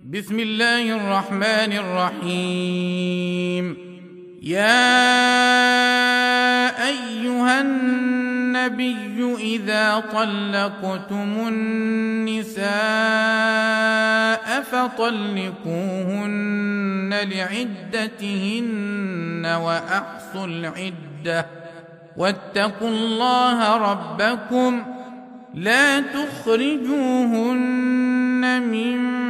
بسم الله الرحمن الرحيم. يا أيها النبي إذا طلقتم النساء فطلقوهن لعدتهن وأحصوا العدة واتقوا الله ربكم لا تخرجوهن من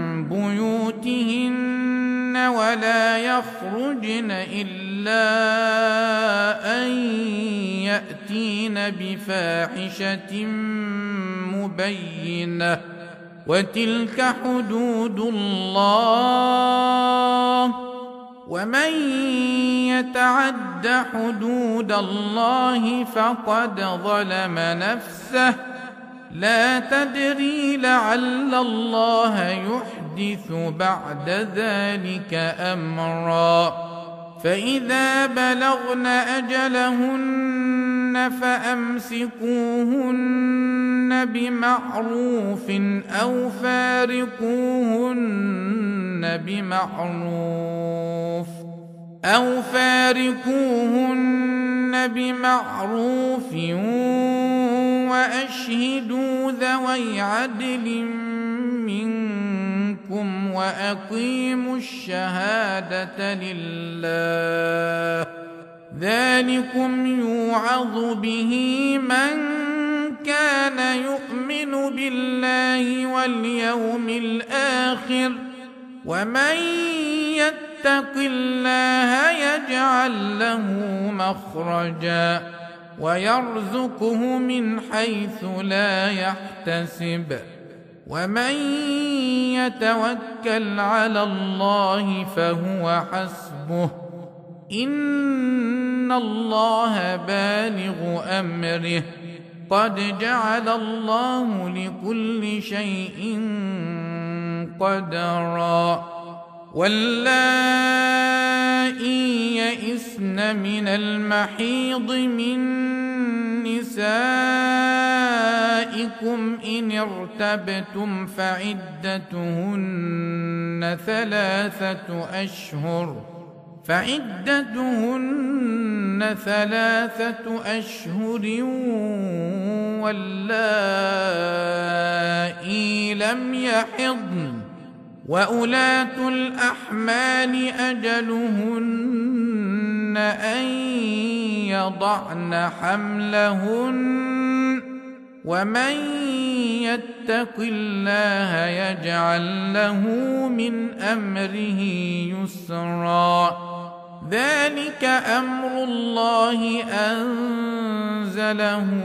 بيوتهن ولا يخرجن إلا أن يأتين بفاحشة مبينة وتلك حدود الله ومن يتعد حدود الله فقد ظلم نفسه لا تدري لعل الله يحدث بعد ذلك أمرا. فإذا بلغن أجلهن فأمسكوهن بمعروف أو فارقوهن بمعروف وأشهدوا ذوي عدل منكم وأقيموا الشهادة لله ذلكم يوعظ به من كان يؤمن بالله واليوم الآخر ومن يتق الله يجعل له مخرجا ويرزقه من حيث لا يحتسب ومن يتوكل على الله فهو حسبه إن الله بالغ أمره قد جعل الله لكل شيء قدرا. واللائي يئسن من المحيض من نسائكم إن ارتبتم فعدتهن ثلاثة أشهر واللائي لم يحضن وأولاة الأحمال أجلهن أن يضعن حملهن ومن يتق الله يجعل له من أمره يسرا. ذلك أمر الله أنزله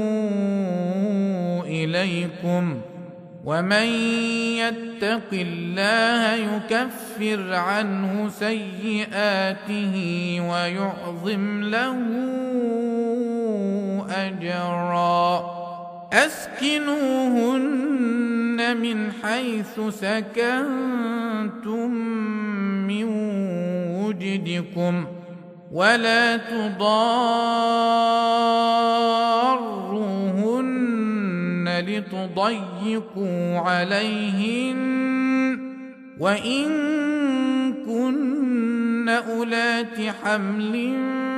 إليكم ومن يتق الله يكفر عنه سيئاته ويعظم له أجرا. أسكنوهن من حيث سكنتم من وجدكم ولا تضاروهن لتضيقوا عليهن وإن كن أولات حمل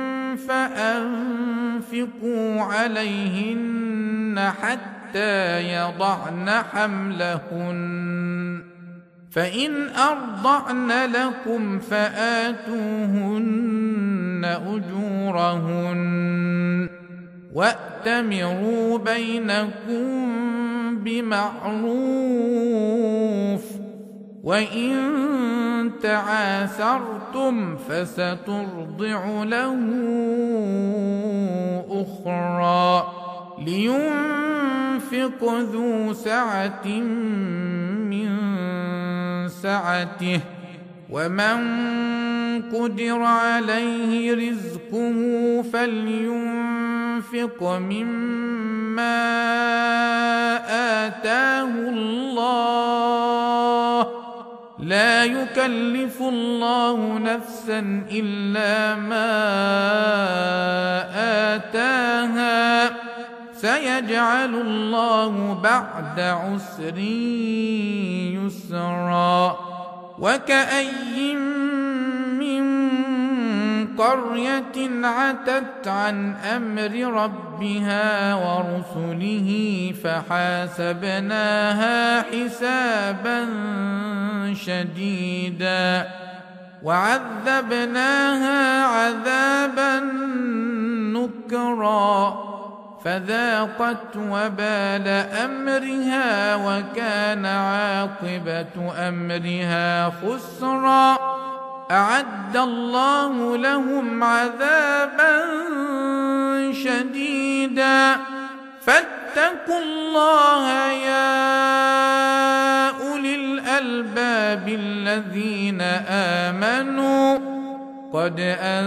فأنفقوا عليهن حتى يضعن حملهن فإن أرضعن لكم فآتوهن أجورهن وأتمروا بينكم بمعروف وإن تعاسرتم فسترضع له أخرى لينفق ذو سعة من سعته ومن قدر عليه رزقه فلينفق مما آتاه الله لا يكلف الله نفسا إلا ما آتاها سيجعل الله بعد عسر يسرا. وكأي من قرية عتت عن أمر ربها ورسله فحاسبناها حسابا شديدا وعذبناها عذابا نكرا فذاقت وبال أمرها وكان عاقبة أمرها خسرا. أعد الله لهم عذابا شديدا فاتقوا الله يا أولي الألباب الذين آمنوا قد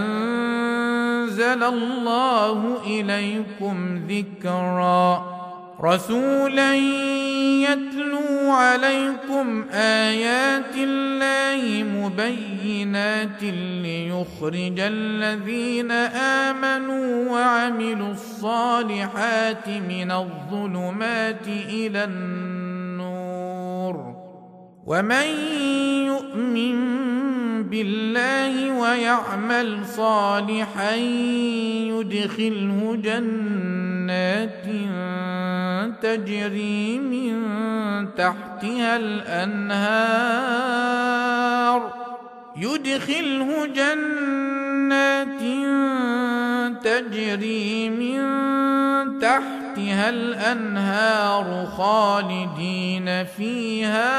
أنزل الله إليكم ذكرا رسولا يتلو عليكم آيات الله مبينات ليخرج الذين آمنوا وعملوا الصالحات من الظلمات إلى النور. ومن يؤمن بالله ويعمل صالحا يدخله جنات تجري من تحتها الأنهار خالدين فيها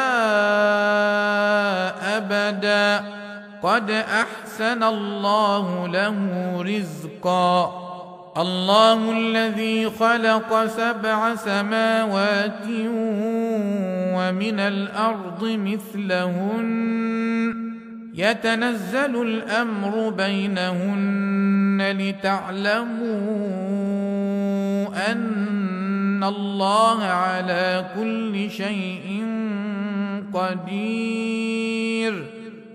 أبدا قد أحسن الله له رزقا. الله الذي خلق 7 سماوات ومن الأرض مثلهن يتنزل الأمر بينهن لتعلموا أن الله على كل شيء قدير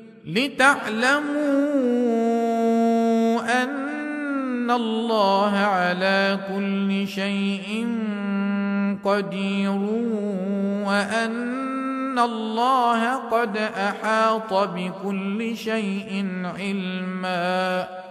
وأن الله قد أحاط بكل شيء علما.